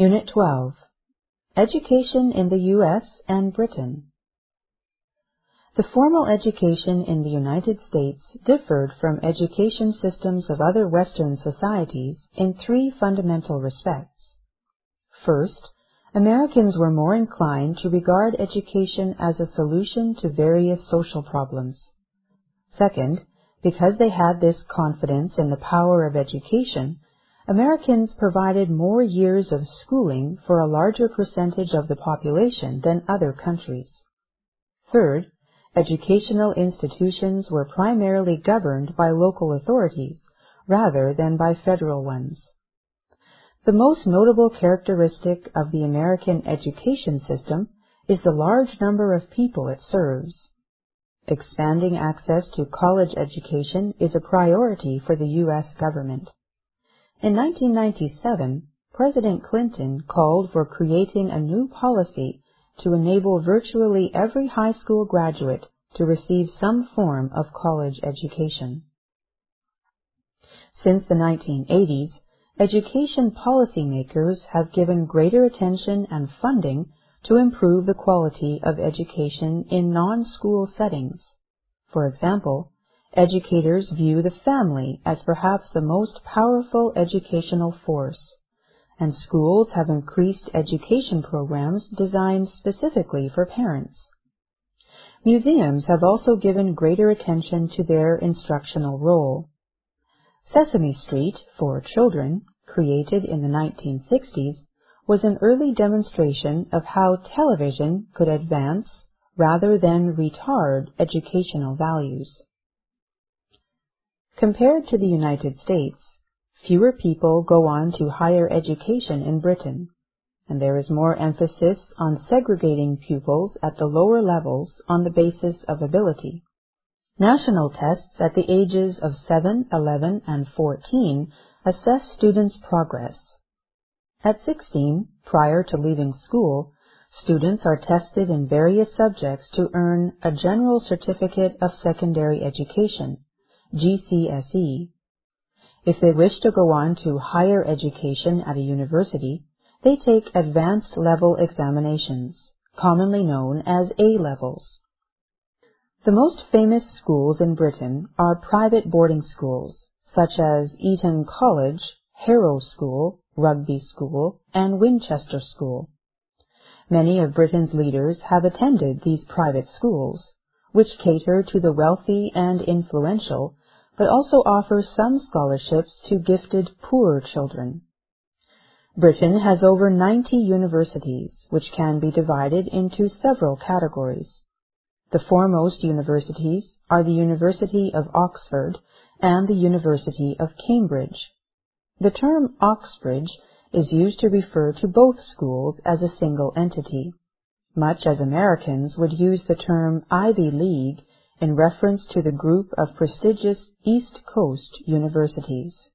Unit 12. Education in the U.S. and Britain. The formal education in the United States differed from education systems of other Western societies in three fundamental respects. First, Americans were more inclined to regard education as a solution to various social problems. Second, because they had this confidence in the power of education, Americans provided more years of schooling for a larger percentage of the population than other countries. Third, educational institutions were primarily governed by local authorities rather than by federal ones. The most notable characteristic of the American education system is the large number of people it serves. Expanding access to college education is a priority for the U.S. government. In 1997, President Clinton called for creating a new policy to enable virtually every high school graduate to receive some form of college education. Since the 1980s, education policymakers have given greater attention and funding to improve the quality of education in non-school settings. For example, educators view the family as perhaps the most powerful educational force, and schools have increased education programs designed specifically for parents. Museums have also given greater attention to their instructional role. Sesame Street for Children, created in the 1960s, was an early demonstration of how television could advance rather than retard educational values. Compared to the United States, fewer people go on to higher education in Britain, and there is more emphasis on segregating pupils at the lower levels on the basis of ability. National tests at the ages of 7, 11, and 14 assess students' progress. At 16, prior to leaving school, students are tested in various subjects to earn a General Certificate of Secondary Education, GCSE. If they wish to go on to higher education at a university, they take advanced level examinations, commonly known as A-levels. The most famous schools in Britain are private boarding schools, such as Eton College, Harrow School, Rugby School, and Winchester School. Many of Britain's leaders have attended these private schools, which cater to the wealthy and influential, but also offer some scholarships to gifted poor children. Britain has over 90 universities, which can be divided into several categories. The foremost universities are the University of Oxford and the University of Cambridge. The term Oxbridge is used to refer to both schools as a single entity, much as Americans would use the term Ivy League in reference to the group of prestigious East Coast universities.